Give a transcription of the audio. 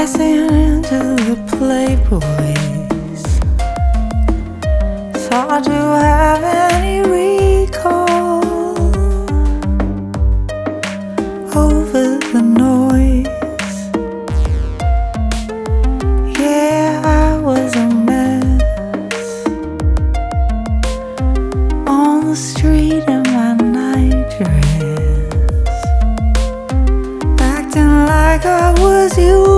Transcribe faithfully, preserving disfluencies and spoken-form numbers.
dancing to the Playboys. It's hard to have any recall over the noise. Yeah, I was a mess on the street in my nightdress, acting like I was you.